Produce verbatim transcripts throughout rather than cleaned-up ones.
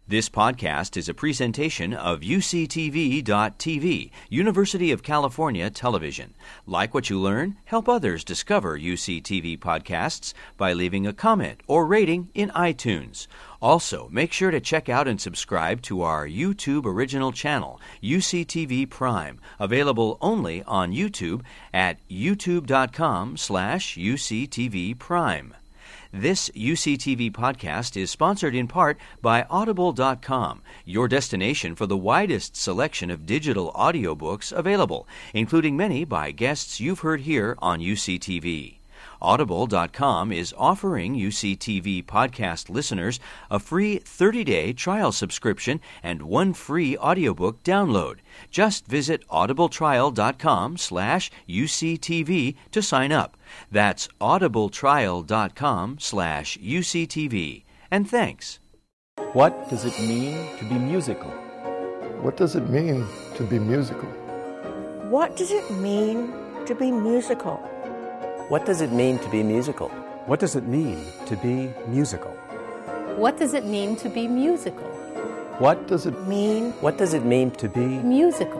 This podcast is a presentation of U C T V dot T V, University of California Television. Like what you learn? Help others discover U C T V podcasts by leaving a comment or rating in iTunes. Also, make sure to check out and subscribe to our YouTube original channel, U C T V Prime, available only on YouTube at youtube dot com slash U C T V Prime. This U C T V podcast is sponsored in part by Audible dot com, your destination for the widest selection of digital audiobooks available, including many by guests you've heard here on U C T V. Audible dot com is offering U C T V podcast listeners a free thirty-day trial subscription and one free audiobook download. Just visit audible trial dot com slash U C T V to sign up. That's audible trial dot com slash U C T V. And thanks. What does it mean to be musical? What does it mean to be musical? What does it mean to be musical? What does it mean to be musical? What does it mean to be musical? What does it mean to be musical? What does it mean? What does it mean to be musical?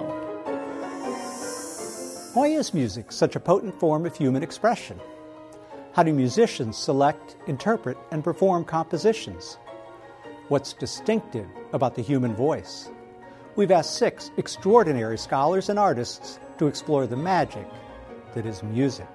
Why is music such a potent form of human expression? How do musicians select, interpret, and perform compositions? What's distinctive about the human voice? We've asked six extraordinary scholars and artists to explore the magic that is music.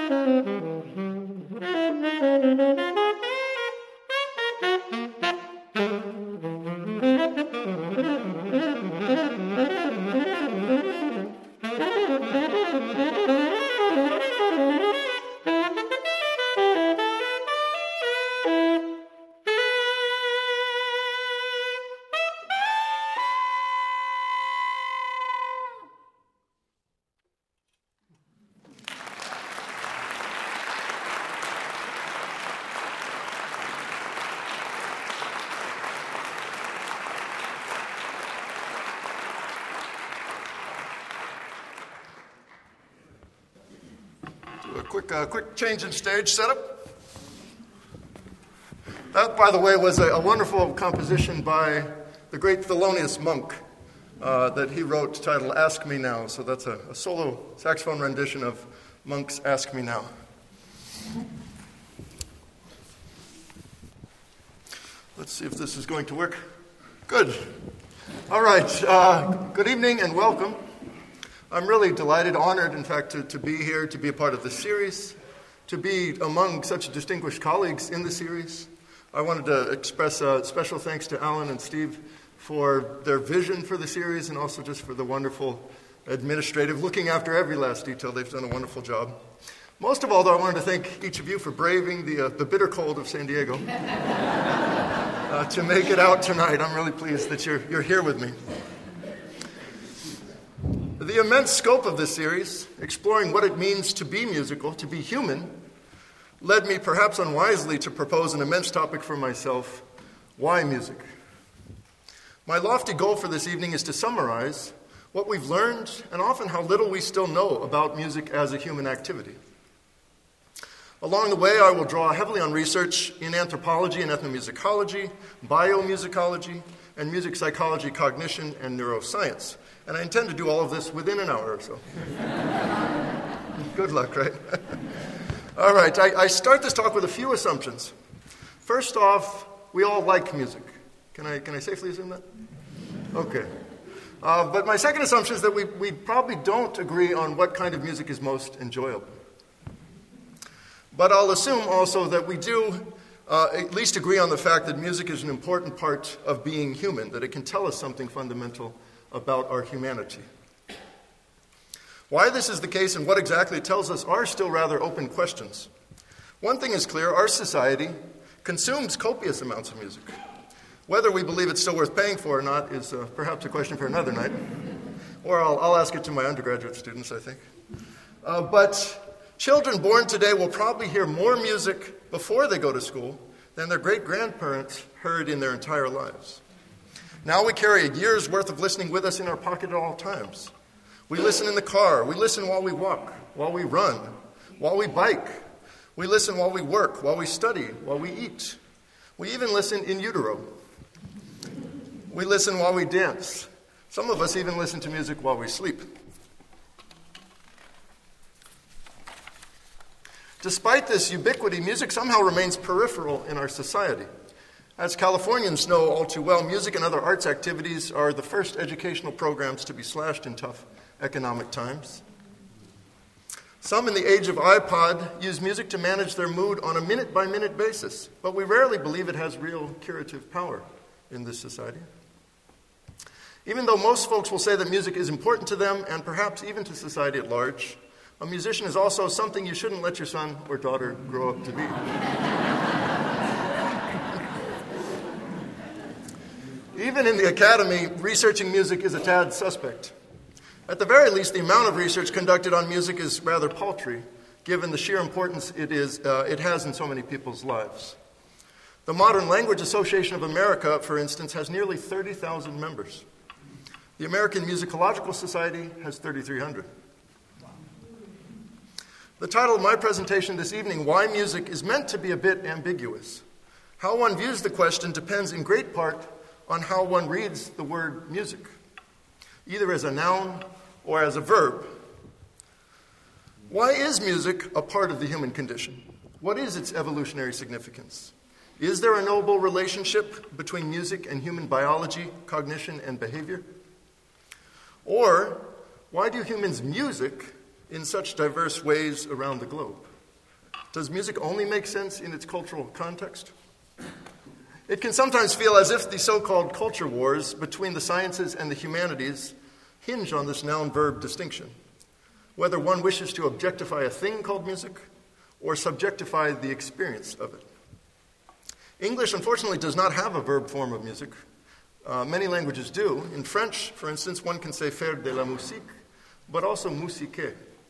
Quick, uh, quick change in stage setup. That, by the way, was a, a wonderful composition by the great Thelonious Monk uh, that he wrote titled Ask Me Now. So that's a, a solo saxophone rendition of Monk's Ask Me Now. Let's see if this is going to work. Good. All right. Uh, good evening and welcome. I'm really delighted, honored, in fact, to, to be here, to be a part of this series, to be among such distinguished colleagues in the series. I wanted to express a special thanks to Alan and Steve for their vision for the series and also just for the wonderful administrative, looking after every last detail. They've done a wonderful job. Most of all, though, I wanted to thank each of you for braving the, uh, the bitter cold of San Diego uh, to make it out tonight. I'm really pleased that you're, you're here with me. The immense scope of this series, exploring what it means to be musical, to be human, led me perhaps unwisely to propose an immense topic for myself: why music? My lofty goal for this evening is to summarize what we've learned and often how little we still know about music as a human activity. Along the way, I will draw heavily on research in anthropology and ethnomusicology, biomusicology, and music psychology, cognition, and neuroscience. And I intend to do all of this within an hour or so. Good luck, right? All right, I, I start this talk with a few assumptions. First off, we all like music. Can I, can I safely assume that? Okay. Uh, but my second assumption is that we, we probably don't agree on what kind of music is most enjoyable. But I'll assume also that we do uh, at least agree on the fact that music is an important part of being human, that it can tell us something fundamental about our humanity. Why this is the case and what exactly it tells us are still rather open questions. One thing is clear: our society consumes copious amounts of music. Whether we believe it's still worth paying for or not is uh, perhaps a question for another night. Or I'll, I'll ask it to my undergraduate students, I think. Uh, but children born today will probably hear more music before they go to school than their great-grandparents heard in their entire lives. Now we carry a year's worth of listening with us in our pocket at all times. We listen in the car. We listen while we walk, while we run, while we bike. We listen while we work, while we study, while we eat. We even listen in utero. We listen while we dance. Some of us even listen to music while we sleep. Despite this ubiquity, music somehow remains peripheral in our society. As Californians know all too well, music and other arts activities are the first educational programs to be slashed in tough economic times. Some in the age of iPod use music to manage their mood on a minute-by-minute basis, but we rarely believe it has real curative power in this society. Even though most folks will say that music is important to them and perhaps even to society at large, a musician is also something you shouldn't let your son or daughter grow up to be. Even in the academy, researching music is a tad suspect. At the very least, the amount of research conducted on music is rather paltry, given the sheer importance it, is, uh, it has in so many people's lives. The Modern Language Association of America, for instance, has nearly thirty thousand members. The American Musicological Society has thirty-three hundred. The title of my presentation this evening, Why Music, is meant to be a bit ambiguous. How one views the question depends in great part on how one reads the word music, either as a noun or as a verb. Why is music a part of the human condition? What is its evolutionary significance? Is there a noble relationship between music and human biology, cognition, and behavior? Or why do humans music in such diverse ways around the globe? Does music only make sense in its cultural context? It can sometimes feel as if the so-called culture wars between the sciences and the humanities hinge on this noun-verb distinction, whether one wishes to objectify a thing called music or subjectify the experience of it. English, unfortunately, does not have a verb form of music. Uh, many languages do. In French, for instance, one can say faire de la musique, but also musiquer.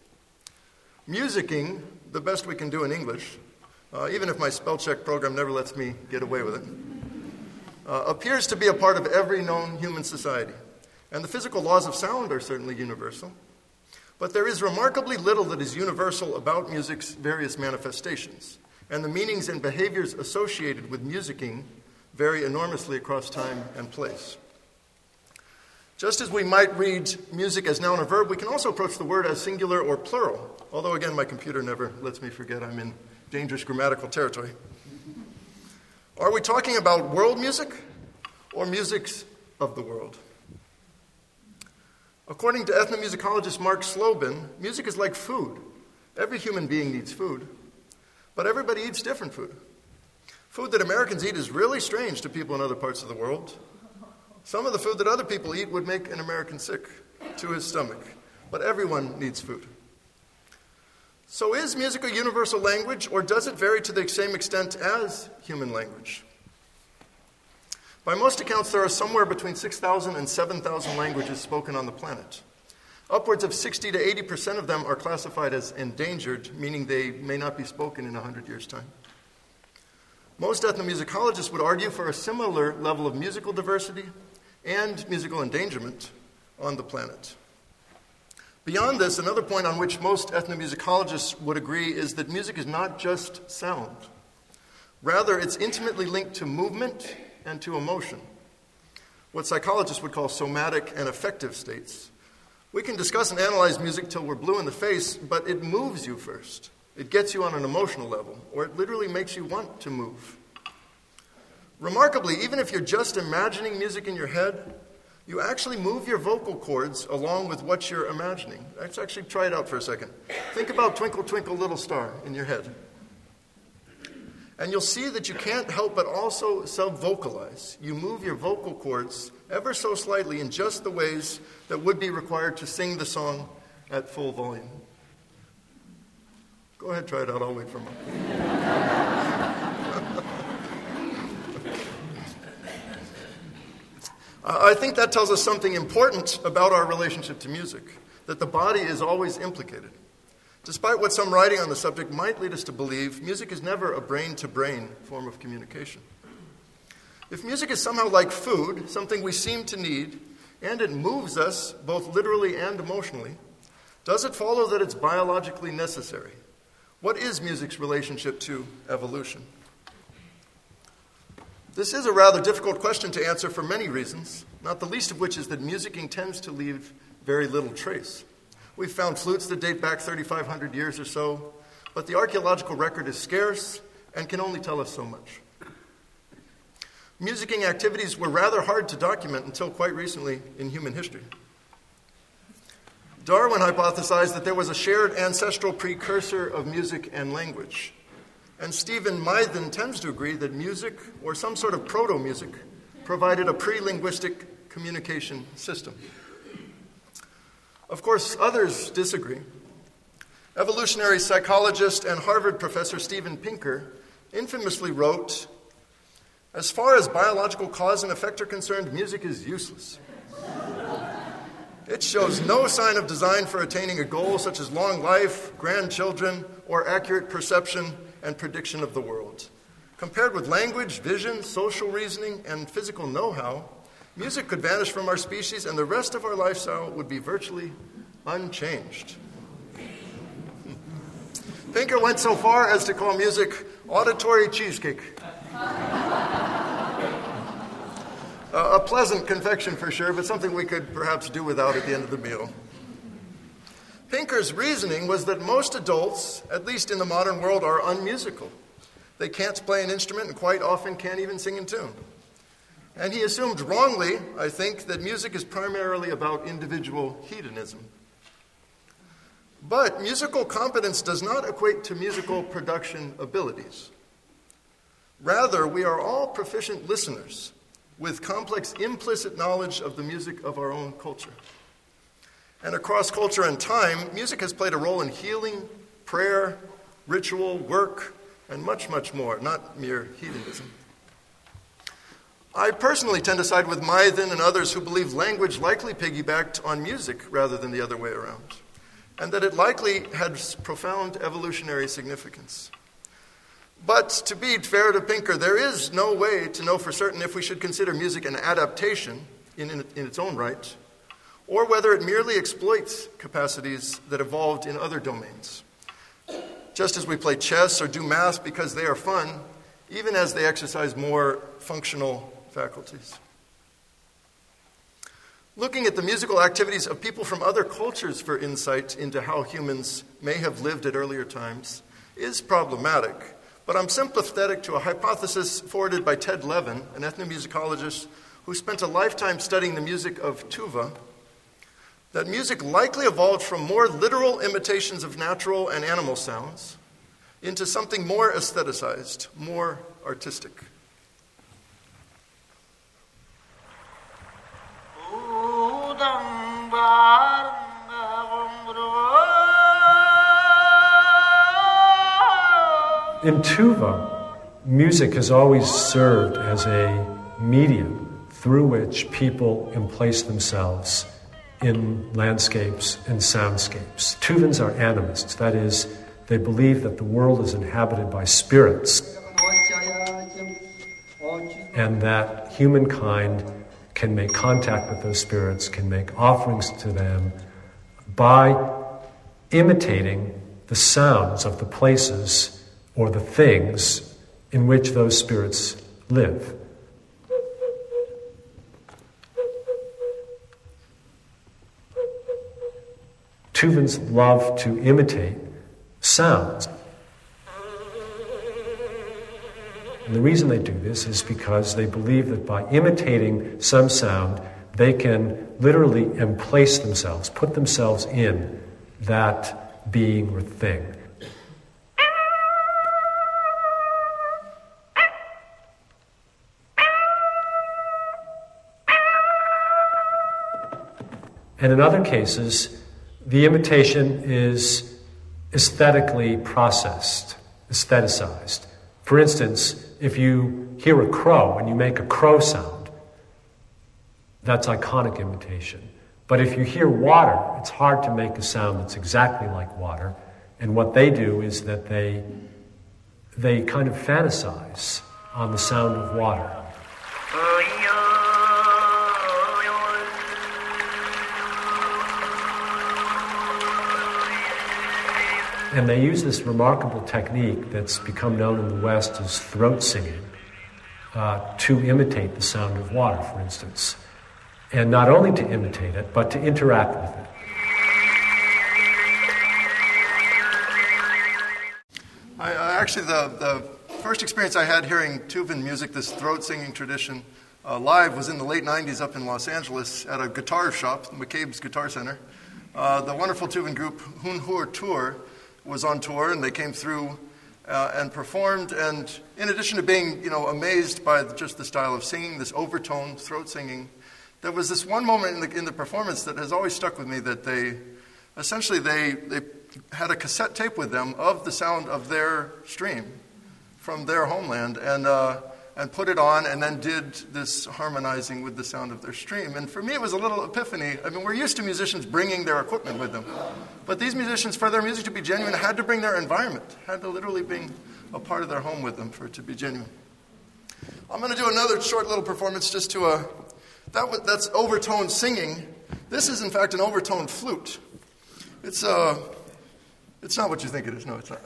Musicking, the best we can do in English, uh, even if my spell check program never lets me get away with it, uh, appears to be a part of every known human society. And the physical laws of sound are certainly universal. But there is remarkably little that is universal about music's various manifestations. And the meanings and behaviors associated with musicking vary enormously across time and place. Just as we might read music as noun or verb, we can also approach the word as singular or plural, although again my computer never lets me forget I'm in dangerous grammatical territory. Are we talking about world music or musics of the world? According to ethnomusicologist Mark Slobin, music is like food. Every human being needs food, but everybody eats different food. Food that Americans eat is really strange to people in other parts of the world. Some of the food that other people eat would make an American sick to his stomach, but everyone needs food. So is music a universal language, or does it vary to the same extent as human language? By most accounts, there are somewhere between six thousand and seven thousand languages spoken on the planet. Upwards of sixty to eighty percent of them are classified as endangered, meaning they may not be spoken in one hundred years' time. Most ethnomusicologists would argue for a similar level of musical diversity and musical endangerment on the planet. Beyond this, another point on which most ethnomusicologists would agree is that music is not just sound. Rather, it's intimately linked to movement and to emotion, what psychologists would call somatic and affective states. We can discuss and analyze music till we're blue in the face, but it moves you first. It gets you on an emotional level, or it literally makes you want to move. Remarkably, even if you're just imagining music in your head, you actually move your vocal cords along with what you're imagining. Let's actually try it out for a second. Think about Twinkle, Twinkle, Little Star in your head. And you'll see that you can't help but also sub-vocalize. You move your vocal cords ever so slightly in just the ways that would be required to sing the song at full volume. Go ahead, try it out. I'll wait for a moment. I think that tells us something important about our relationship to music, that the body is always implicated. Despite what some writing on the subject might lead us to believe, music is never a brain-to-brain form of communication. If music is somehow like food, something we seem to need, and it moves us both literally and emotionally, does it follow that it's biologically necessary? What is music's relationship to evolution? This is a rather difficult question to answer for many reasons, not the least of which is that musicking tends to leave very little trace. We've found flutes that date back thirty-five hundred years or so, but the archaeological record is scarce and can only tell us so much. Musicking activities were rather hard to document until quite recently in human history. Darwin hypothesized that there was a shared ancestral precursor of music and language. And Stephen Meithen tends to agree that music, or some sort of proto-music, provided a pre-linguistic communication system. Of course, others disagree. Evolutionary psychologist and Harvard professor Steven Pinker infamously wrote, "As far as biological cause and effect are concerned, music is useless. It shows no sign of design for attaining a goal such as long life, grandchildren, or accurate perception and prediction of the world. Compared with language, vision, social reasoning, and physical know-how, music could vanish from our species and the rest of our lifestyle would be virtually unchanged." Pinker went so far as to call music auditory cheesecake. Uh, a pleasant confection for sure, but something we could perhaps do without at the end of the meal. Pinker's reasoning was that most adults, at least in the modern world, are unmusical. They can't play an instrument and quite often can't even sing in tune. And he assumed wrongly, I think, that music is primarily about individual hedonism. But musical competence does not equate to musical production abilities. Rather, we are all proficient listeners with complex implicit knowledge of the music of our own culture. And across culture and time, music has played a role in healing, prayer, ritual, work, and much, much more, not mere hedonism. I personally tend to side with Mythen and others who believe language likely piggybacked on music rather than the other way around, and that it likely had profound evolutionary significance. But to be fair to Pinker, there is no way to know for certain if we should consider music an adaptation in, in, in its own right, or whether it merely exploits capacities that evolved in other domains. Just as we play chess or do math because they are fun, even as they exercise more functional faculties. Looking at the musical activities of people from other cultures for insight into how humans may have lived at earlier times is problematic, but I'm sympathetic to a hypothesis forwarded by Ted Levin, an ethnomusicologist who spent a lifetime studying the music of Tuva, that music likely evolved from more literal imitations of natural and animal sounds into something more aestheticized, more artistic. In Tuva, music has always served as a medium through which people emplace themselves in landscapes and soundscapes. Tuvans are animists, that is, they believe that the world is inhabited by spirits and that humankind can make contact with those spirits, can make offerings to them by imitating the sounds of the places or the things in which those spirits live. Tuvans love to imitate sounds. And the reason they do this is because they believe that by imitating some sound, they can literally emplace themselves, put themselves in that being or thing. And in other cases, the imitation is aesthetically processed, aestheticized. For instance, if you hear a crow and you make a crow sound, that's iconic imitation. But if you hear water, it's hard to make a sound that's exactly like water. And what they do is that they, they kind of fantasize on the sound of water. And they use this remarkable technique that's become known in the West as throat singing uh, to imitate the sound of water, for instance. And not only to imitate it, but to interact with it. I, I actually, the, the first experience I had hearing Tuvan music, this throat singing tradition, uh, live was in the late nineties up in Los Angeles at a guitar shop, McCabe's Guitar Center. Uh, the wonderful Tuvan group, Hun Hur Tour, was on tour, and they came through uh, and performed. And in addition to being, you know, amazed by the, just the style of singing, this overtone throat singing, there was this one moment in the in the performance that has always stuck with me. That they, essentially, they they had a cassette tape with them of the sound of their stream from their homeland, and uh, and put it on, and then did this harmonizing with the sound of their stream. And for me, it was a little epiphany. I mean, we're used to musicians bringing their equipment with them. But these musicians, for their music to be genuine, had to bring their environment, had to literally bring a part of their home with them for it to be genuine. I'm going to do another short little performance just to, uh, that w- that's overtone singing. This is, in fact, an overtone flute. It's, uh, it's not what you think it is. No, it's not.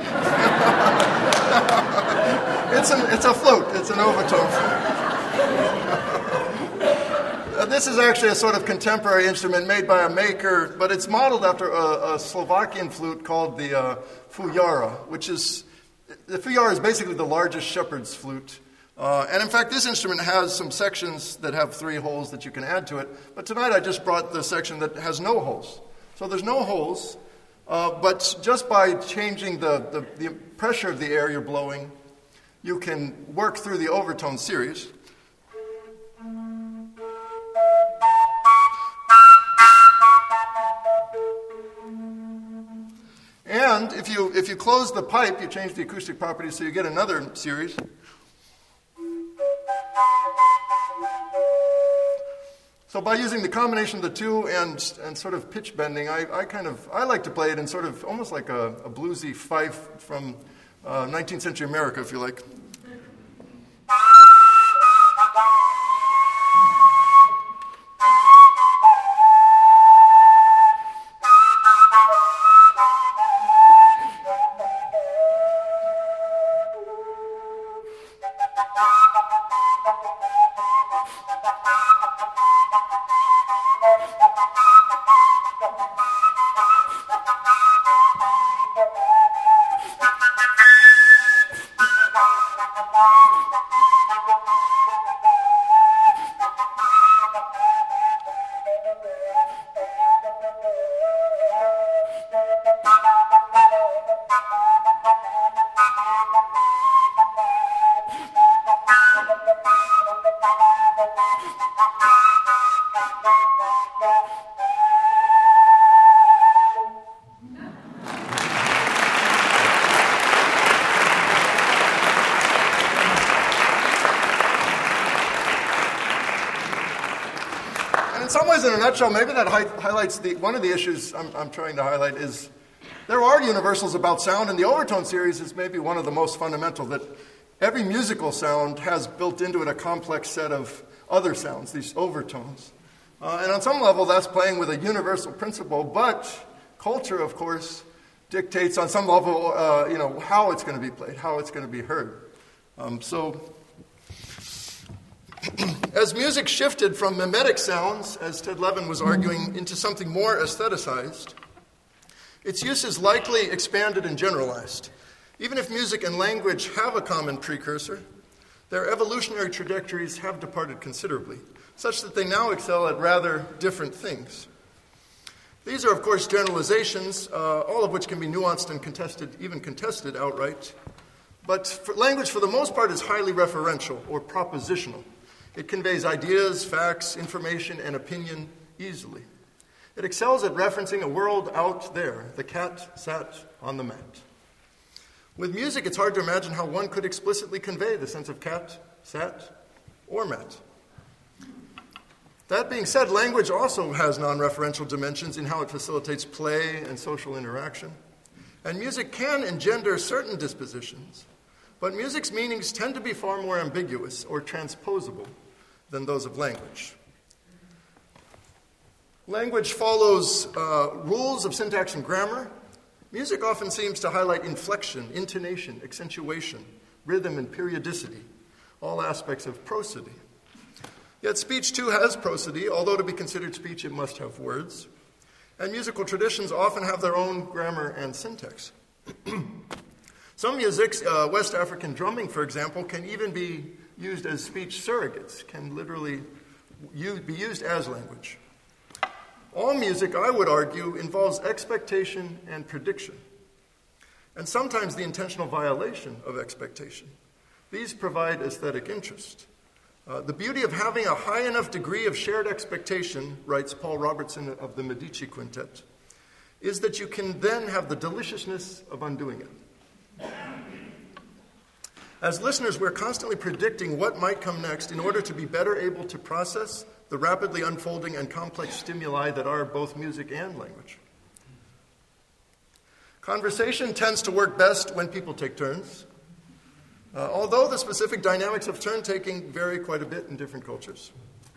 it's, an, it's a flute. It's an overtone flute. Uh, this is actually a sort of contemporary instrument made by a maker, but it's modeled after a, a Slovakian flute called the uh, fujara, which is, the fujara is basically the largest shepherd's flute. Uh, and in fact, this instrument has some sections that have three holes that you can add to it. But tonight I just brought the section that has no holes. So there's no holes, Uh, but just by changing the, the, the pressure of the air you're blowing, you can work through the overtone series. And if you, if you close the pipe, you change the acoustic properties so you get another series. So by using the combination of the two and, and sort of pitch bending, I, I kind of, I like to play it in sort of almost like a, a bluesy fife from uh, nineteenth century America, if you like. In some ways, in a nutshell, maybe that hi- highlights the, one of the issues I'm, I'm trying to highlight is there are universals about sound, and the overtone series is maybe one of the most fundamental, that every musical sound has built into it a complex set of other sounds, these overtones. Uh, and on some level, that's playing with a universal principle, but culture, of course, dictates on some level, uh, you know, how it's going to be played, how it's going to be heard. Um, so... As music shifted from mimetic sounds, as Ted Levin was arguing, into something more aestheticized, its use is likely expanded and generalized. Even if music and language have a common precursor, their evolutionary trajectories have departed considerably, such that they now excel at rather different things. These are, of course, generalizations, uh, all of which can be nuanced and contested, even contested outright. But for language, for the most part, is highly referential or propositional. It conveys ideas, facts, information, and opinion easily. It excels at referencing a world out there. The cat sat on the mat. With music, it's hard to imagine how one could explicitly convey the sense of cat, sat, or mat. That being said, language also has non-referential dimensions in how it facilitates play and social interaction. And music can engender certain dispositions, but music's meanings tend to be far more ambiguous or transposable than those of language. Language follows uh, rules of syntax and grammar. Music often seems to highlight inflection, intonation, accentuation, rhythm, and periodicity, all aspects of prosody. Yet speech, too, has prosody. Although to be considered speech, it must have words. And musical traditions often have their own grammar and syntax. Some music, uh, West African drumming, for example, can even be used as speech surrogates, can literally use, be used as language. All music, I would argue, involves expectation and prediction, and sometimes the intentional violation of expectation. These provide aesthetic interest. Uh, the beauty of having a high enough degree of shared expectation, writes Paul Robertson of the Medici Quintet, is that you can then have the deliciousness of undoing it. As listeners, we're constantly predicting what might come next in order to be better able to process the rapidly unfolding and complex stimuli that are both music and language. Conversation tends to work best when people take turns, uh, although the specific dynamics of turn-taking vary quite a bit in different cultures.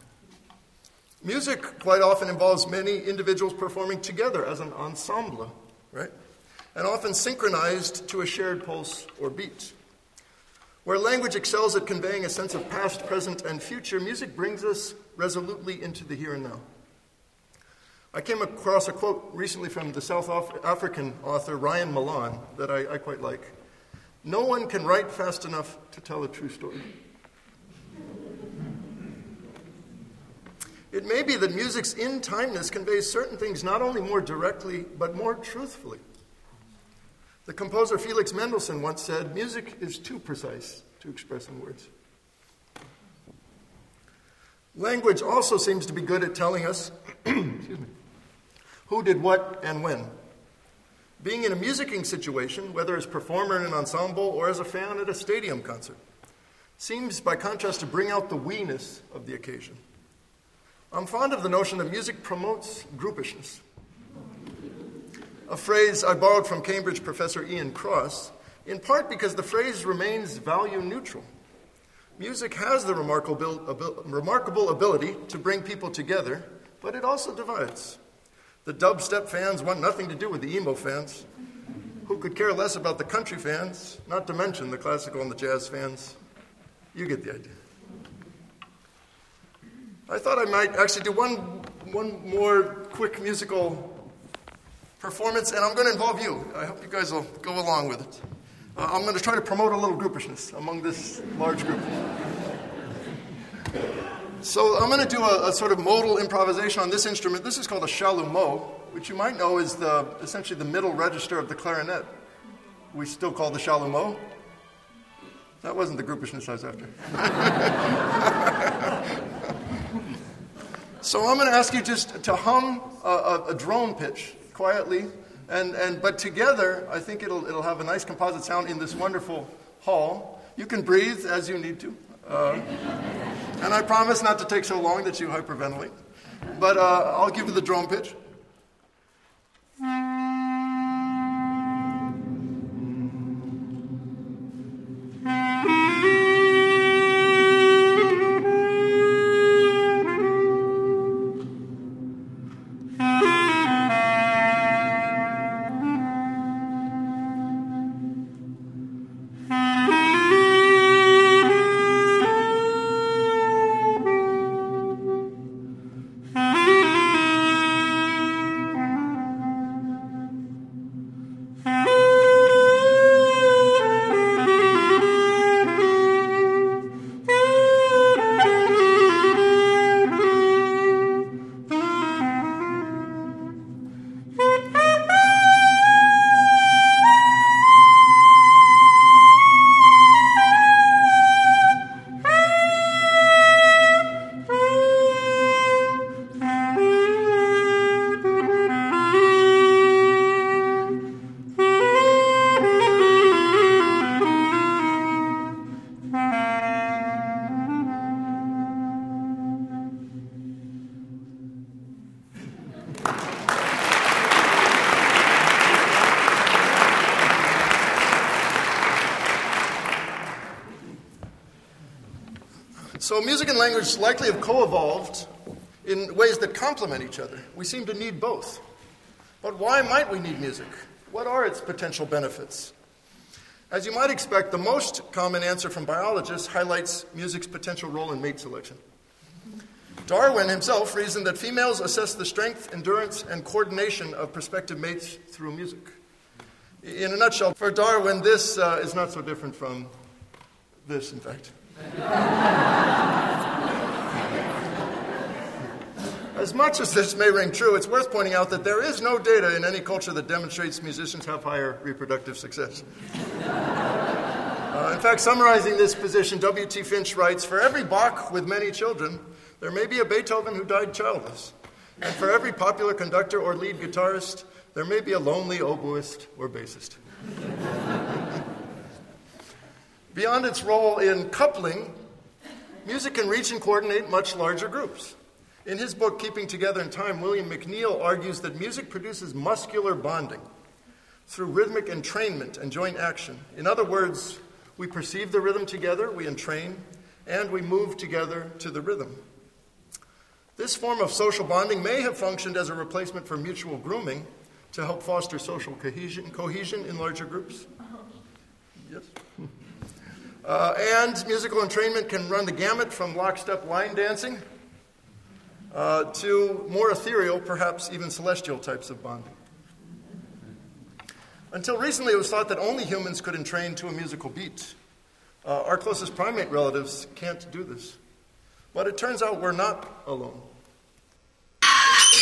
Music quite often involves many individuals performing together as an ensemble, right? And often synchronized to a shared pulse or beat. Where language excels at conveying a sense of past, present, and future, music brings us resolutely into the here and now. I came across a quote recently from the South African author Ryan Malan that I, I quite like. "No one can write fast enough to tell a true story." It may be that music's in-timeness conveys certain things not only more directly, but more truthfully. The composer Felix Mendelssohn once said, "Music is too precise to express in words." Language also seems to be good at telling us excuse me, who did what and when. Being in a musicking situation, whether as performer in an ensemble or as a fan at a stadium concert, seems by contrast to bring out the we-ness of the occasion. I'm fond of the notion that music promotes groupishness, a phrase I borrowed from Cambridge professor Ian Cross, in part because the phrase remains value neutral. Music has the remarkable, abil- remarkable ability to bring people together, but it also divides. The dubstep fans want nothing to do with the emo fans, who could care less about the country fans, not to mention the classical and the jazz fans. You get the idea. I thought I might actually do one, one more quick musical performance, and I'm going to involve you. I hope you guys will go along with it. Uh, I'm going to try to promote a little groupishness among this large group. So I'm going to do a, a sort of modal improvisation on this instrument. This is called a chalumeau, which you might know is the essentially the middle register of the clarinet. We still call the chalumeau. That wasn't the groupishness I was after. So I'm going to ask you just to hum a, a, a drone pitch quietly, and, and but together I think it'll it'll have a nice composite sound in this wonderful hall. You can breathe as you need to. Uh, and I promise not to take so long that you hyperventilate. But uh, I'll give you the drone pitch. So music and language likely have co-evolved in ways that complement each other. We seem to need both. But why might we need music? What are its potential benefits? As you might expect, the most common answer from biologists highlights music's potential role in mate selection. Darwin himself reasoned that females assess the strength, endurance, and coordination of prospective mates through music. In a nutshell, for Darwin, this uh, is not so different from this, in fact. As much as this may ring true, it's worth pointing out that there is no data in any culture that demonstrates musicians have higher reproductive success. Uh, in fact, summarizing this position, W T Finch writes, "For every Bach with many children, there may be a Beethoven who died childless. And for every popular conductor or lead guitarist, there may be a lonely oboist or bassist." Beyond its role in coupling, music can reach and coordinate much larger groups. In his book, Keeping Together in Time, William McNeill argues that music produces muscular bonding through rhythmic entrainment and joint action. In other words, we perceive the rhythm together, we entrain, and we move together to the rhythm. This form of social bonding may have functioned as a replacement for mutual grooming to help foster social cohesion, cohesion in larger groups. Yes. Uh, and musical entrainment can run the gamut from lockstep line dancing uh, to more ethereal, perhaps even celestial types of bonding. Until recently, it was thought that only humans could entrain to a musical beat. Uh, our closest primate relatives can't do this. But it turns out we're not alone.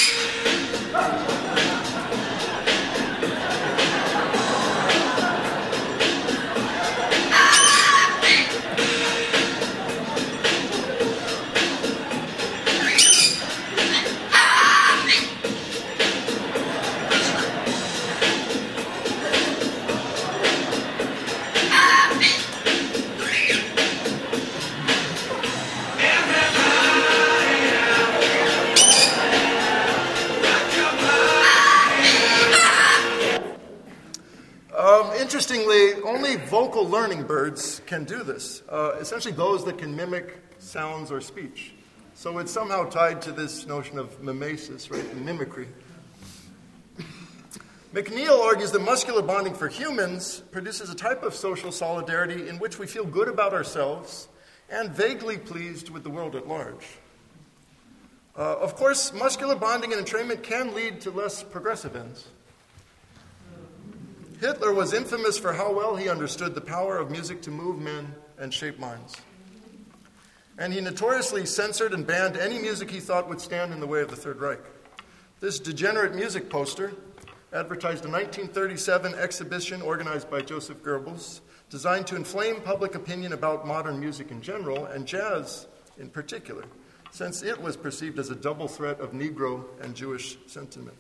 Interestingly, only vocal learning birds can do this, uh, essentially those that can mimic sounds or speech. So it's somehow tied to this notion of mimesis, right, mimicry. McNeil argues that muscular bonding for humans produces a type of social solidarity in which we feel good about ourselves and vaguely pleased with the world at large. Uh, of course, muscular bonding and entrainment can lead to less progressive ends. Hitler was infamous for how well he understood the power of music to move men and shape minds. And he notoriously censored and banned any music he thought would stand in the way of the Third Reich. This degenerate music poster advertised a nineteen thirty-seven exhibition organized by Joseph Goebbels, designed to inflame public opinion about modern music in general and jazz in particular, since it was perceived as a double threat of Negro and Jewish sentiment.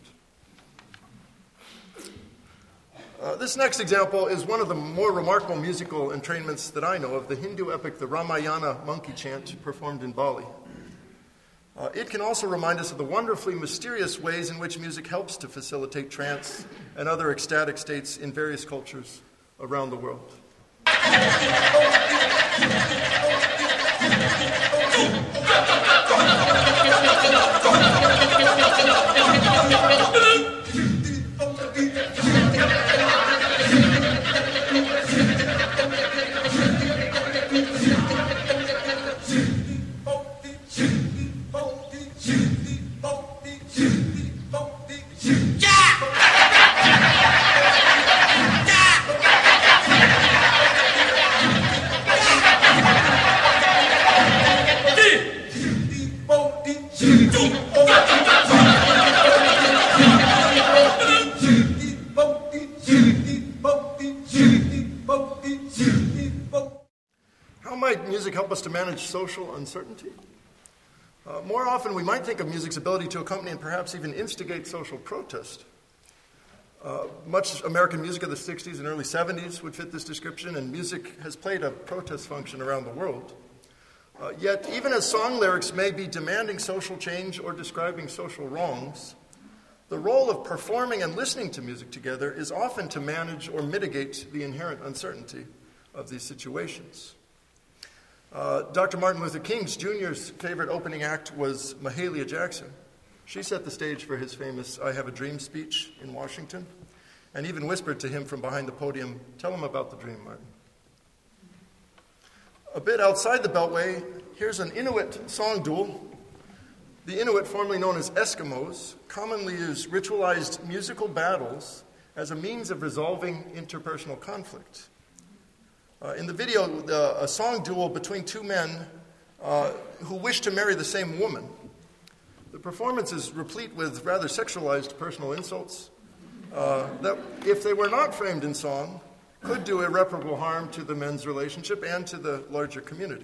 Uh, this next example is one of the more remarkable musical entrainments that I know of, the Hindu epic, the Ramayana monkey chant, performed in Bali. Uh, it can also remind us of the wonderfully mysterious ways in which music helps to facilitate trance and other ecstatic states in various cultures around the world. Help us to manage social uncertainty? Uh, more often, we might think of music's ability to accompany and perhaps even instigate social protest. Uh, much American music of the sixties and early seventies would fit this description, and music has played a protest function around the world. Uh, yet, even as song lyrics may be demanding social change or describing social wrongs, the role of performing and listening to music together is often to manage or mitigate the inherent uncertainty of these situations. Uh, Doctor Martin Luther King Junior's favorite opening act was Mahalia Jackson. She set the stage for his famous I Have a Dream speech in Washington, and even whispered to him from behind the podium, "Tell him about the dream, Martin." A bit outside the Beltway, here's an Inuit song duel. The Inuit, formerly known as Eskimos, commonly use ritualized musical battles as a means of resolving interpersonal conflict. Uh, in the video, uh, a song duel between two men uh, who wish to marry the same woman. The performance is replete with rather sexualized personal insults uh, that, if they were not framed in song, could do irreparable harm to the men's relationship and to the larger community.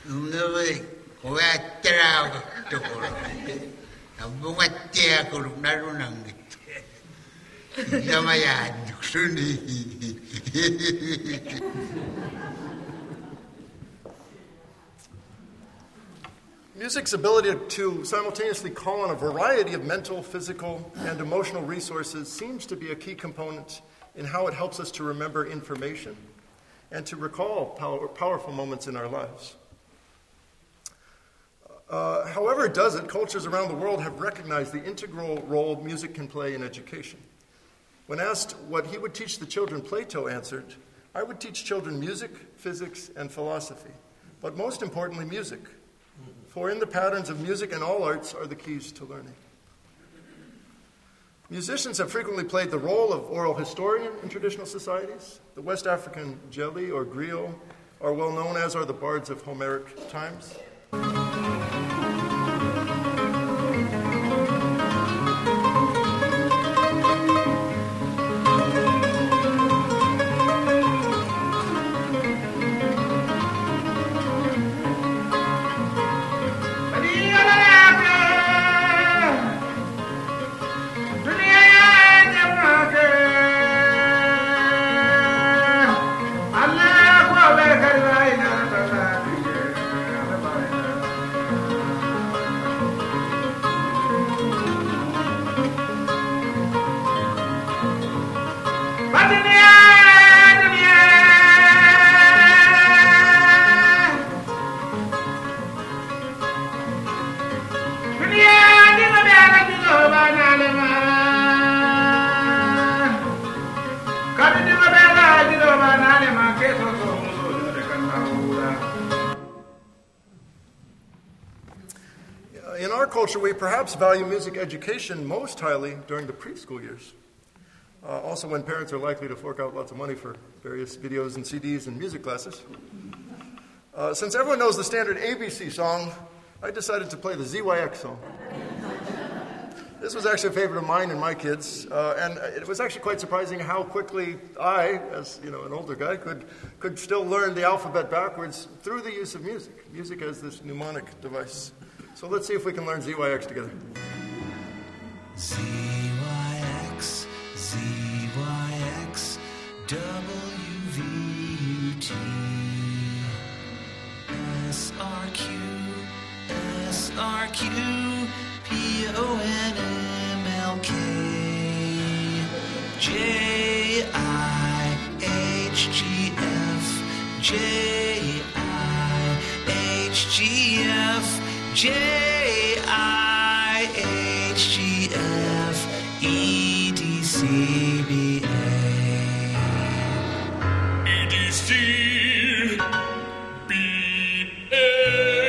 놈의 고야더라고 저거로 뭐가 떼고 나로는 게 이놈아야 육순이. Music's ability to simultaneously call on a variety of mental, physical, and emotional resources seems to be a key component in how it helps us to remember information and to recall power, powerful moments in our lives. Uh, however it does it, cultures around the world have recognized the integral role music can play in education. When asked what he would teach the children, Plato answered, "I would teach children music, physics, and philosophy, but most importantly, music. For in the patterns of music and all arts are the keys to learning." Musicians have frequently played the role of oral historian in traditional societies. The West African Jeli or griot are well known, as are the bards of Homeric times. In our culture, we perhaps value music education most highly during the preschool years. Uh, also when parents are likely to fork out lots of money for various videos and C Ds and music classes. Uh, since everyone knows the standard A B C song, I decided to play the Z Y X song. This was actually a favorite of mine and my kids, uh, and it was actually quite surprising how quickly I, as you know, an older guy, could could still learn the alphabet backwards through the use of music. Music as this mnemonic device. So let's see if we can learn Z Y X together. Z Y X, Z Y X, W V U T, S R Q, S R Q, P O N M L K, J I H G F, J I H G F, J I H G F, E D C B A, E D C B A.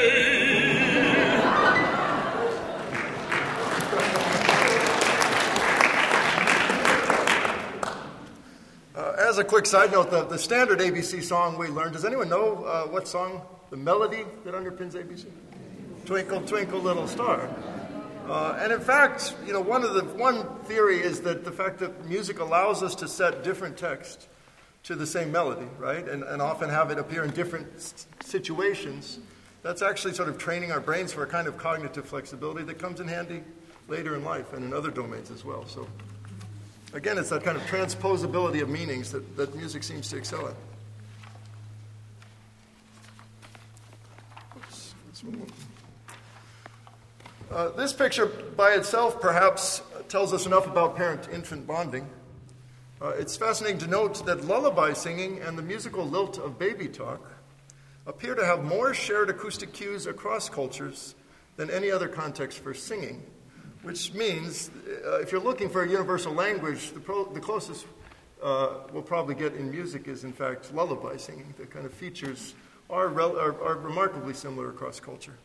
Uh, as a quick side note, the, the standard A B C song we learned, does anyone know uh, what song, the melody that underpins A B C? Twinkle, Twinkle, Little Star. Uh, and in fact, you know, one of the one theory is that the fact that music allows us to set different text to the same melody, right, and, and often have it appear in different s- situations. That's actually sort of training our brains for a kind of cognitive flexibility that comes in handy later in life and in other domains as well. So, again, it's that kind of transposability of meanings that, that music seems to excel at. Oops, let's move on. Uh, this picture by itself perhaps tells us enough about parent-infant bonding. Uh, it's fascinating to note that lullaby singing and the musical lilt of baby talk appear to have more shared acoustic cues across cultures than any other context for singing, which means uh, if you're looking for a universal language, the, pro- the closest uh, we'll probably get in music is, in fact, lullaby singing. The kind of features are, rel- are, are remarkably similar across culture.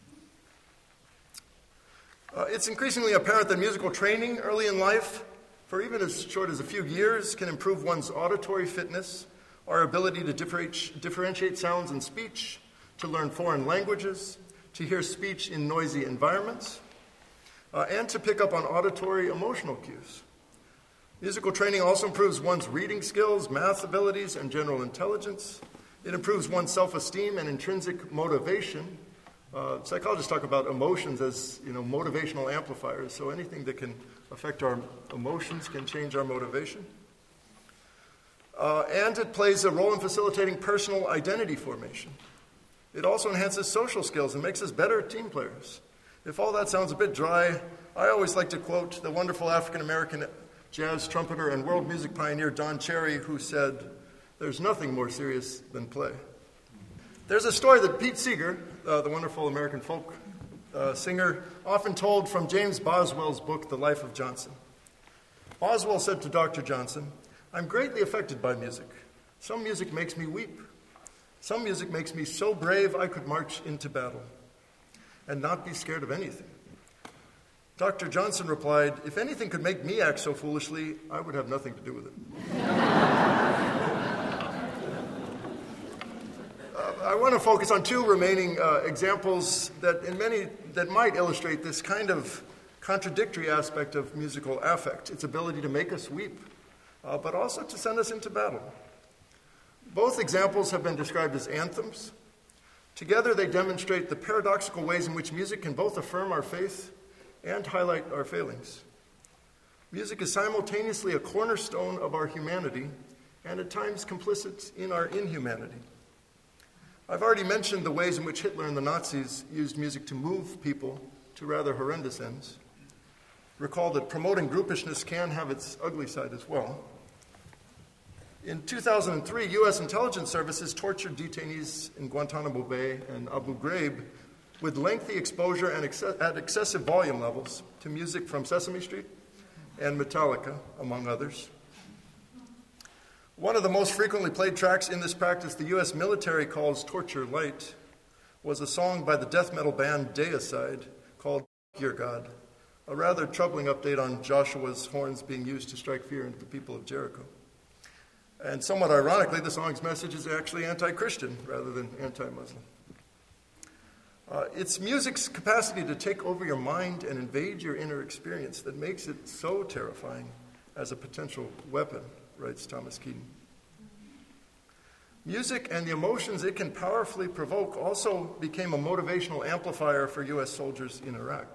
Uh, it's increasingly apparent that musical training early in life, for even as short as a few years, can improve one's auditory fitness, our ability to differentiate, differentiate sounds in speech, to learn foreign languages, to hear speech in noisy environments, uh, and to pick up on auditory emotional cues. Musical training also improves one's reading skills, math abilities, and general intelligence. It improves one's self-esteem and intrinsic motivation. Uh, psychologists talk about emotions as, you know, motivational amplifiers. So anything that can affect our emotions can change our motivation. Uh, and it plays a role in facilitating personal identity formation. It also enhances social skills and makes us better team players. If all that sounds a bit dry, I always like to quote the wonderful African-American jazz trumpeter and world music pioneer Don Cherry, who said, "There's nothing more serious than play." There's a story that Pete Seeger, uh, the wonderful American folk uh, singer, often told from James Boswell's book, The Life of Johnson. Boswell said to Doctor Johnson, "I'm greatly affected by music. Some music makes me weep. Some music makes me so brave I could march into battle and not be scared of anything." Doctor Johnson replied, "If anything could make me act so foolishly, I would have nothing to do with it." uh, I want to focus on two remaining uh, examples that in many that might illustrate this kind of contradictory aspect of musical affect, its ability to make us weep, uh, but also to send us into battle. Both examples have been described as anthems. Together, they demonstrate the paradoxical ways in which music can both affirm our faith and highlight our failings. Music is simultaneously a cornerstone of our humanity and at times complicit in our inhumanity. I've already mentioned the ways in which Hitler and the Nazis used music to move people to rather horrendous ends. Recall that promoting groupishness can have its ugly side as well. In two thousand three, U S intelligence services tortured detainees in Guantanamo Bay and Abu Ghraib with lengthy exposure and ex- at excessive volume levels to music from Sesame Street and Metallica, among others. One of the most frequently played tracks in this practice the U S military calls torture light was a song by the death metal band Deicide called Your God, a rather troubling update on Joshua's horns being used to strike fear into the people of Jericho. And somewhat ironically, the song's message is actually anti-Christian rather than anti-Muslim. Uh, it's music's capacity to take over your mind and invade your inner experience that makes it so terrifying as a potential weapon, writes Thomas Keaton. Music and the emotions it can powerfully provoke also became a motivational amplifier for U S soldiers in Iraq.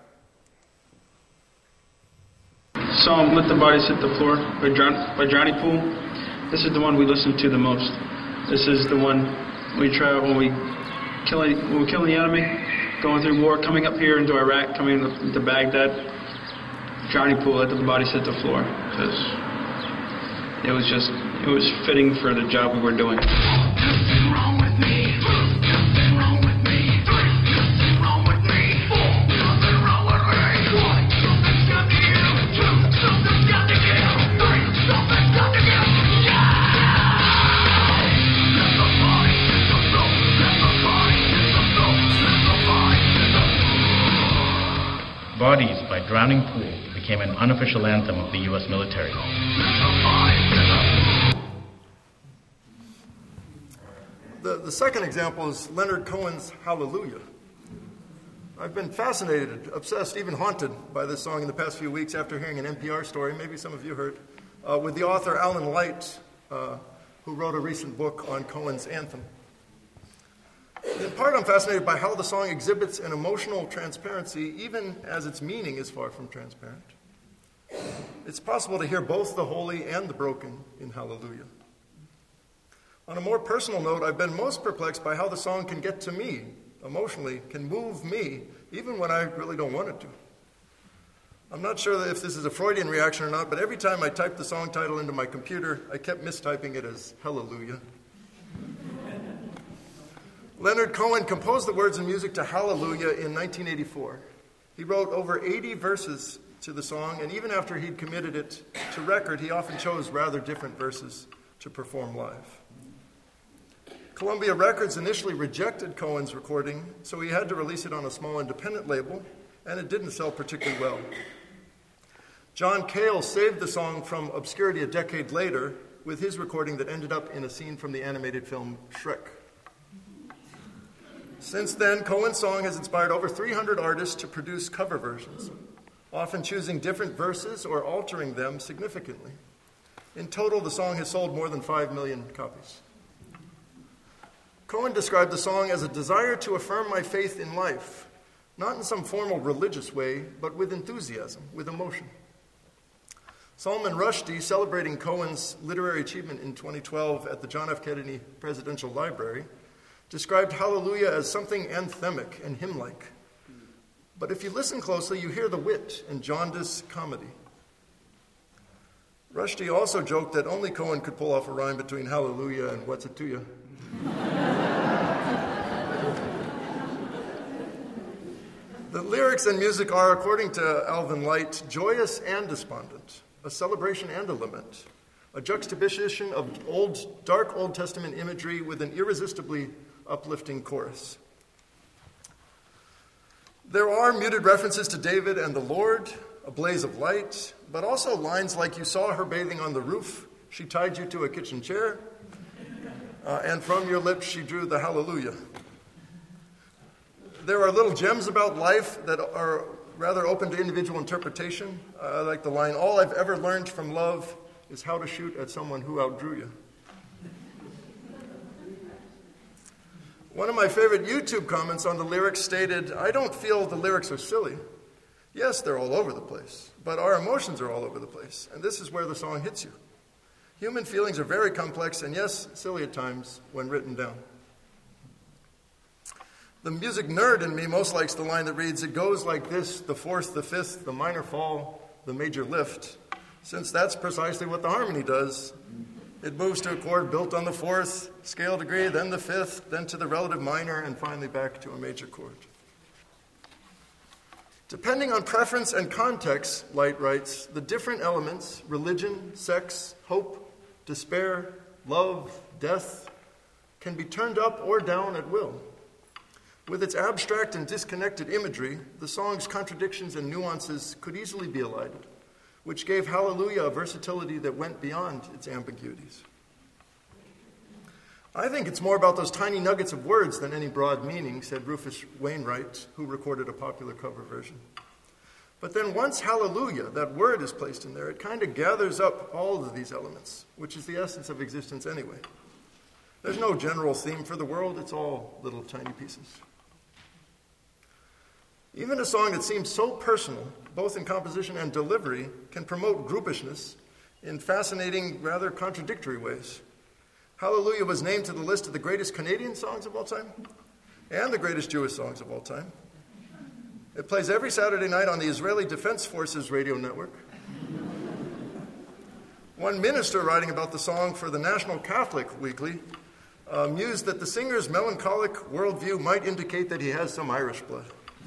Song "Let the Bodies Hit the Floor" by, John, by Johnny Poole. This is the one we listen to the most. This is the one we try when we kill when we kill the enemy, going through war, coming up here into Iraq, coming into Baghdad. Johnny Poole, "Let the Bodies Hit the Floor," because it was just it was fitting for the job we were doing. Nothing wrong with me. Nothing wrong with me. Nothing wrong with me. Nothing wrong with me. One, something's got to give. Two, something's got to give. Three, something's got to give. Bodies by Drowning Pool became an unofficial anthem of the U S military. The, the second example is Leonard Cohen's Hallelujah. I've been fascinated, obsessed, even haunted by this song in the past few weeks after hearing an N P R story, maybe some of you heard, uh, with the author Alan Light, uh, who wrote a recent book on Cohen's anthem. In part, I'm fascinated by how the song exhibits an emotional transparency, even as its meaning is far from transparent. It's possible to hear both the holy and the broken in Hallelujah. On a more personal note, I've been most perplexed by how the song can get to me, emotionally, can move me, even when I really don't want it to. I'm not sure if this is a Freudian reaction or not, but every time I typed the song title into my computer, I kept mistyping it as Hallelujah. Leonard Cohen composed the words and music to Hallelujah in nineteen eighty-four. He wrote over eighty verses to the song, and even after he'd committed it to record, he often chose rather different verses to perform live. Columbia Records initially rejected Cohen's recording, so he had to release it on a small independent label, and it didn't sell particularly well. John Cale saved the song from obscurity a decade later with his recording that ended up in a scene from the animated film Shrek. Since then, Cohen's song has inspired over three hundred artists to produce cover versions, often choosing different verses or altering them significantly. In total, the song has sold more than five million copies. Cohen described the song as a desire to affirm my faith in life, not in some formal religious way, but with enthusiasm, with emotion. Salman Rushdie, celebrating Cohen's literary achievement in twenty twelve at the John F. Kennedy Presidential Library, described Hallelujah as something anthemic and hymn-like. But if you listen closely, you hear the wit and jaundice comedy. Rushdie also joked that only Cohen could pull off a rhyme between Hallelujah and What's It To You. The lyrics and music are, according to Alvin Light, joyous and despondent, a celebration and a lament, a juxtaposition of old, dark Old Testament imagery with an irresistibly uplifting chorus. There are muted references to David and the Lord, a blaze of light, but also lines like, you saw her bathing on the roof, she tied you to a kitchen chair, uh, and from your lips she drew the hallelujah. There are little gems about life that are rather open to individual interpretation. I uh, like the line, all I've ever learned from love is how to shoot at someone who outdrew you. One of my favorite YouTube comments on the lyrics stated, I don't feel the lyrics are silly. Yes, they're all over the place, but our emotions are all over the place, and this is where the song hits you. Human feelings are very complex, and yes, silly at times when written down. The music nerd in me most likes the line that reads, it goes like this, the fourth, the fifth, the minor fall, the major lift, since that's precisely what the harmony does. It moves to a chord built on the fourth scale degree, then the fifth, then to the relative minor, and finally back to a major chord. Depending on preference and context, Light writes, the different elements, religion, sex, hope, despair, love, death, can be turned up or down at will. With its abstract and disconnected imagery, the song's contradictions and nuances could easily be elided, which gave Hallelujah a versatility that went beyond its ambiguities. I think it's more about those tiny nuggets of words than any broad meaning, said Rufus Wainwright, who recorded a popular cover version. But then once Hallelujah, that word is placed in there, it kind of gathers up all of these elements, which is the essence of existence anyway. There's no general theme for the world, it's all little tiny pieces. Even a song that seems so personal, both in composition and delivery, can promote groupishness in fascinating, rather contradictory ways. Hallelujah was named to the list of the greatest Canadian songs of all time and the greatest Jewish songs of all time. It plays every Saturday night on the Israeli Defense Forces radio network. One minister writing about the song for the National Catholic Weekly uh, mused that the singer's melancholic worldview might indicate that he has some Irish blood.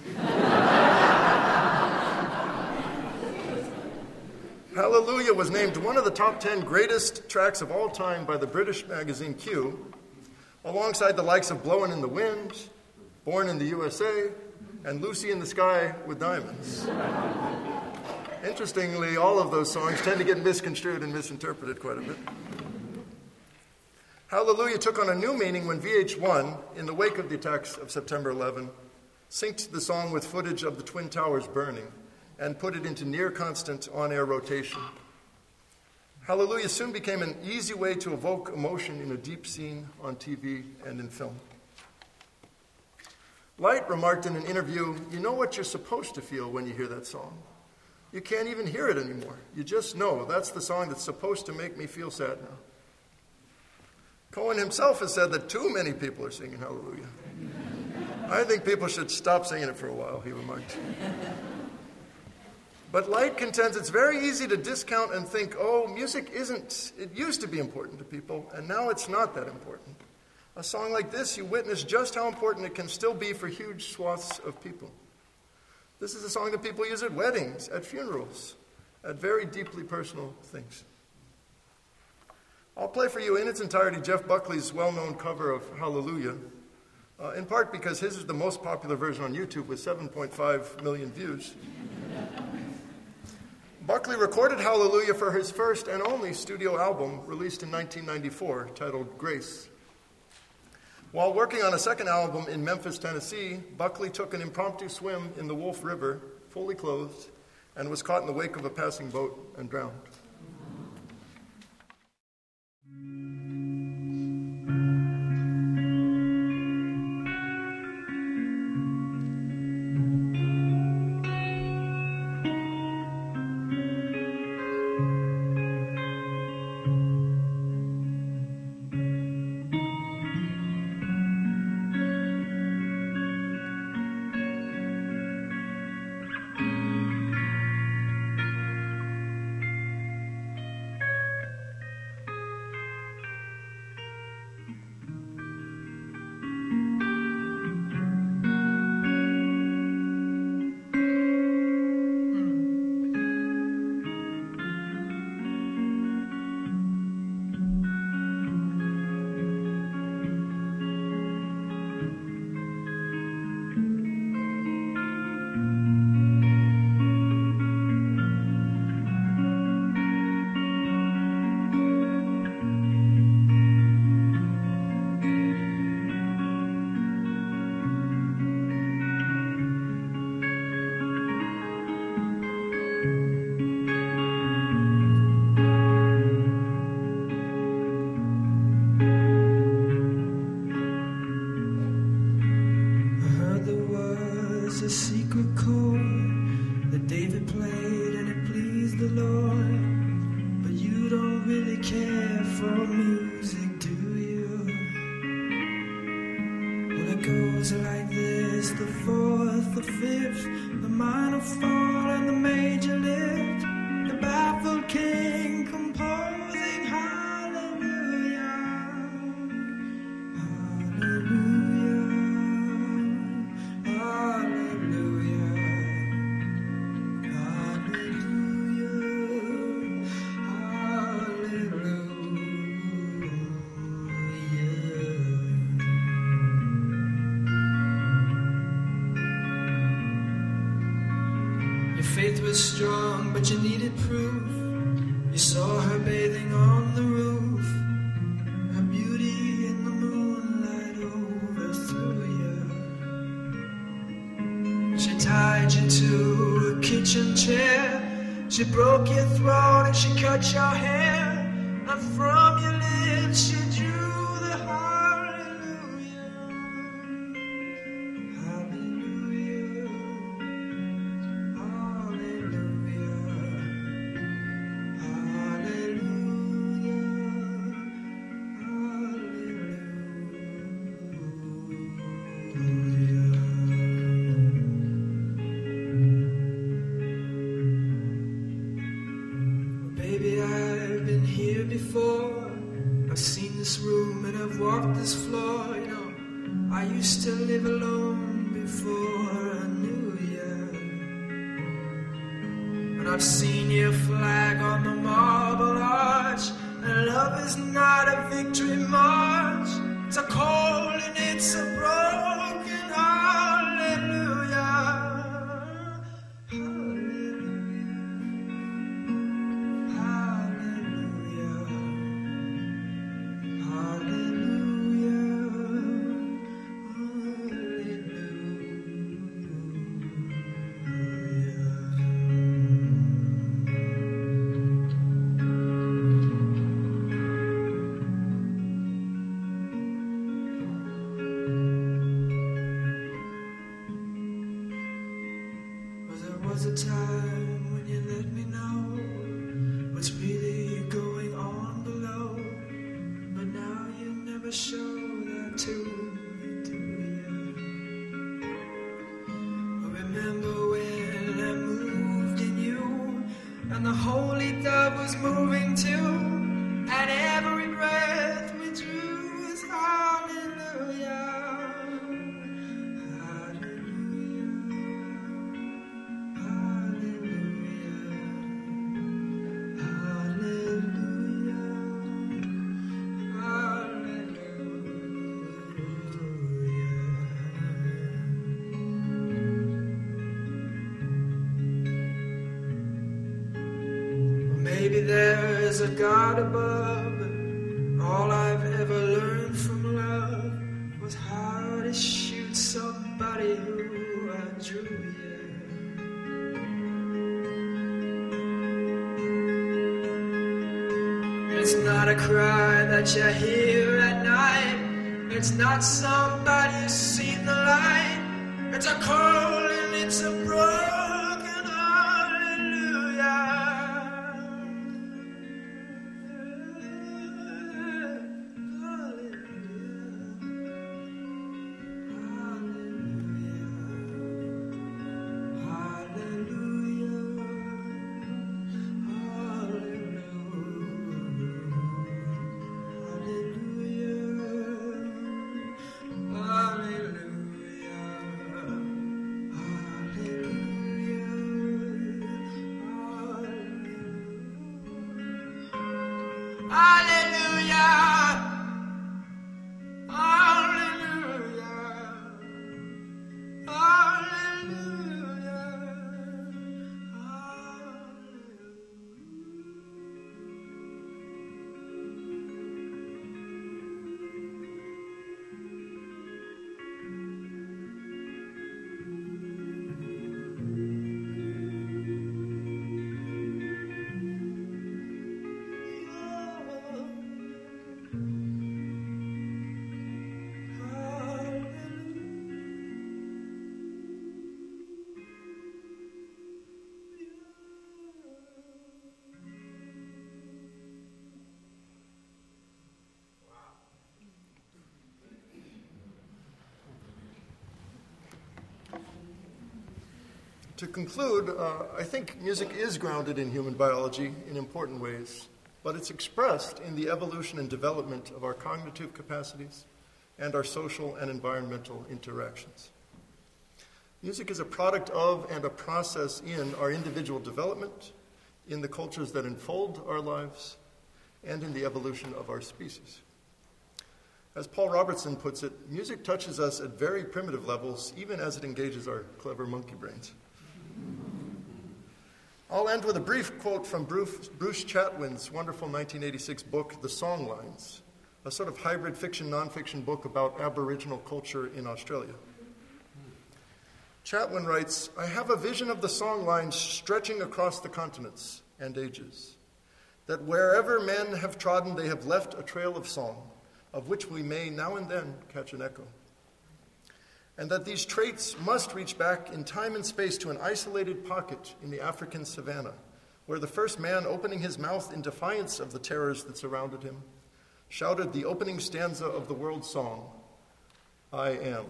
Hallelujah was named one of the top ten greatest tracks of all time by the British magazine Q, alongside the likes of Blowin' in the Wind, Born in the U S A, and Lucy in the Sky with Diamonds. Interestingly, all of those songs tend to get misconstrued and misinterpreted quite a bit. Hallelujah took on a new meaning when V H one, in the wake of the attacks of September eleventh, synced the song with footage of the Twin Towers burning and put it into near-constant on-air rotation. Hallelujah soon became an easy way to evoke emotion in a deep scene on T V and in film. Light remarked in an interview, you know what you're supposed to feel when you hear that song. You can't even hear it anymore. You just know that's the song that's supposed to make me feel sad now. Cohen himself has said that too many people are singing Hallelujah. I think people should stop singing it for a while, he remarked. But Light contends it's very easy to discount and think, oh, music isn't, it used to be important to people, and now it's not that important. A song like this, you witness just how important it can still be for huge swaths of people. This is a song that people use at weddings, at funerals, at very deeply personal things. I'll play for you in its entirety Jeff Buckley's well-known cover of Hallelujah, uh, in part because his is the most popular version on YouTube with seven point five million views. Buckley recorded Hallelujah for his first and only studio album released in nineteen ninety-four, titled Grace. While working on a second album in Memphis, Tennessee, Buckley took an impromptu swim in the Wolf River, fully clothed, and was caught in the wake of a passing boat and drowned. is the fourth, the fifth, the minor fall and the major lift, the baffled king composing hallelujah, hallelujah, hallelujah, faith was strong, but you needed proof. You saw her bathing on the roof. Her beauty in the moonlight overthrew you. She tied you to a kitchen chair. She broke your throat and she cut your hair. And from your lips she drew the hallelujah. Hallelujah. Baby, I've been here before. I've seen this room and I've walked this floor. You know, I used to live alone before I knew you. And I've seen your flag on the marble arch. And love is not a victory march. It's a cold and it's a broken hallelujah. Was a time when you let me know what's really going on below, but now you never show that to me, do you? Remember when I moved in you, and the holy dove was moving too, and every breath we drew is hallelujah. Maybe there's a God above, but all I've ever learned from love was how to shoot somebody who I drew, yeah. It's not a cry that you hear at night. It's not somebody who's seen the light. It's a call and it's a broken hallelujah. to conclude, uh, I think music is grounded in human biology in important ways, but it's expressed in the evolution and development of our cognitive capacities and our social and environmental interactions. Music is a product of and a process in our individual development, in the cultures that enfold our lives, and in the evolution of our species. As Paul Robertson puts it, music touches us at very primitive levels, even as it engages our clever monkey brains. I'll end with a brief quote from Bruce, Bruce Chatwin's wonderful nineteen eighty-six book, The Songlines, a sort of hybrid fiction, nonfiction book about Aboriginal culture in Australia. Chatwin writes, "I have a vision of the songlines stretching across the continents and ages, that wherever men have trodden, they have left a trail of song, of which we may now and then catch an echo. And that these traits must reach back in time and space to an isolated pocket in the African savanna, where the first man, opening his mouth in defiance of the terrors that surrounded him, shouted the opening stanza of the world song, 'I am.'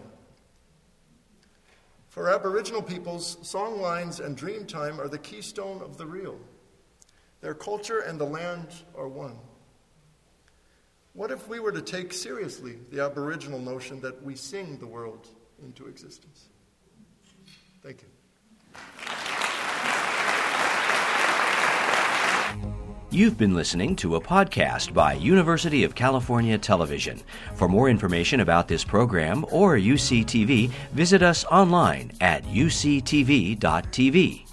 For Aboriginal peoples, songlines and dreamtime are the keystone of the real. Their culture and the land are one. What if we were to take seriously the Aboriginal notion that we sing the world into existence?" Thank you. You've been listening to a podcast by University of California Television. For more information about this program or U C T V, visit us online at U C T V dot T V.